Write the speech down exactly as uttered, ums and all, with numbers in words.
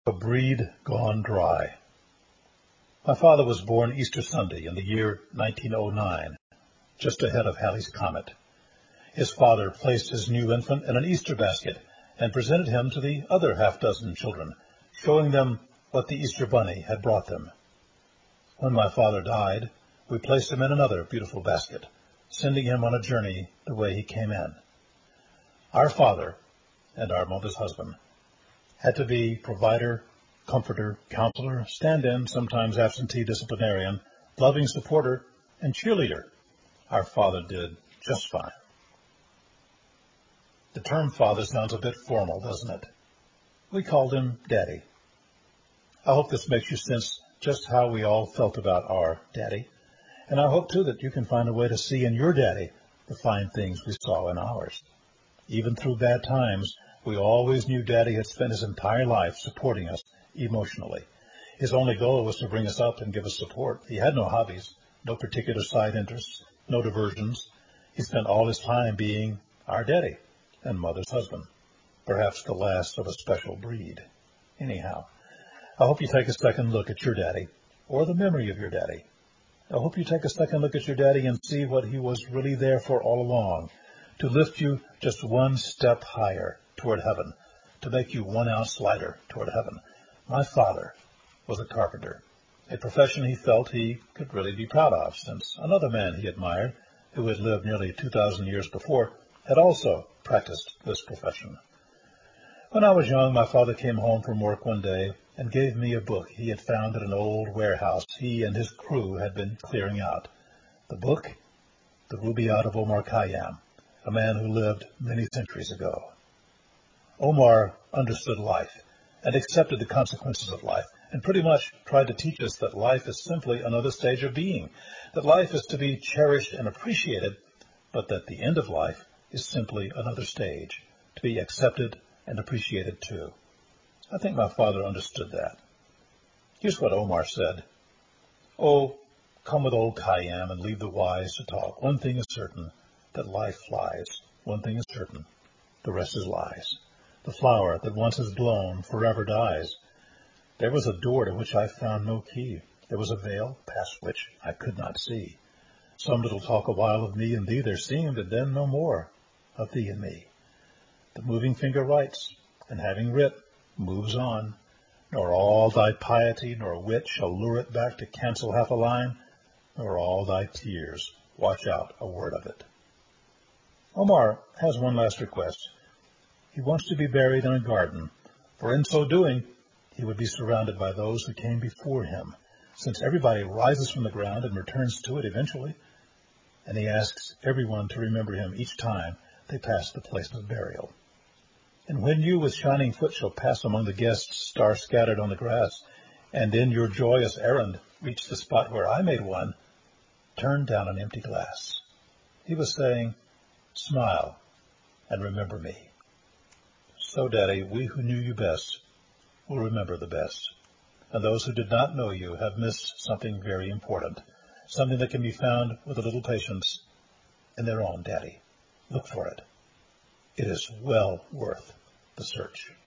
A breed gone dry. My father was born Easter Sunday in the year nineteen oh nine, just ahead of Halley's Comet. His father placed his new infant in an Easter basket and presented him to the other half-dozen children, showing them what the Easter Bunny had brought them. When my father died, we placed him in another beautiful basket, sending him on a journey the way he came in. Our father, and our mother's husband, had to be provider, comforter, counselor, stand-in, sometimes absentee disciplinarian, loving supporter, and cheerleader. Our father did just fine. The term father sounds a bit formal, doesn't it? We called him Daddy. I hope this makes you sense just how we all felt about our Daddy, and I hope, too, that you can find a way to see in your Daddy the fine things we saw in ours. Even through bad times, we always knew Daddy had spent his entire life supporting us emotionally. His only goal was to bring us up and give us support. He had no hobbies, no particular side interests, no diversions. He spent all his time being our Daddy and Mother's husband, perhaps the last of a special breed. Anyhow, I hope you take a second look at your Daddy, or the memory of your Daddy. I hope you take a second look at your Daddy and see what he was really there for all along, to lift you just one step higher toward heaven, to make you one ounce lighter toward heaven. My father was a carpenter, a profession he felt he could really be proud of, since another man he admired, who had lived nearly two thousand years before, had also practiced this profession. When I was young, my father came home from work one day and gave me a book he had found at an old warehouse he and his crew had been clearing out. The book, The Rubaiyat of Omar Khayyam, a man who lived many centuries ago. Omar understood life and accepted the consequences of life, and pretty much tried to teach us that life is simply another stage of being, that life is to be cherished and appreciated, but that the end of life is simply another stage, to be accepted and appreciated too. I think my father understood that. Here's what Omar said. "Oh, come with old Khayyam and leave the wise to talk. One thing is certain, that life flies. One thing is certain, the rest is lies. The flower that once is blown forever dies. There was a door to which I found no key. There was a veil past which I could not see. Some little talk a while of me and thee there seemed, and then no more of thee and me. The moving finger writes, and having writ, moves on. Nor all thy piety nor wit shall lure it back to cancel half a line, nor all thy tears wash out a word of it." Omar has one last request. He wants to be buried in a garden, for in so doing, he would be surrounded by those who came before him, since everybody rises from the ground and returns to it eventually, and he asks everyone to remember him each time they pass the place of burial. "And when you with shining foot shall pass among the guests star-scattered on the grass, and in your joyous errand reach the spot where I made one, turn down an empty glass." He was saying, smile and remember me. So, Daddy, we who knew you best will remember the best. And those who did not know you have missed something very important, something that can be found with a little patience in their own Daddy. Look for it. It is well worth the search.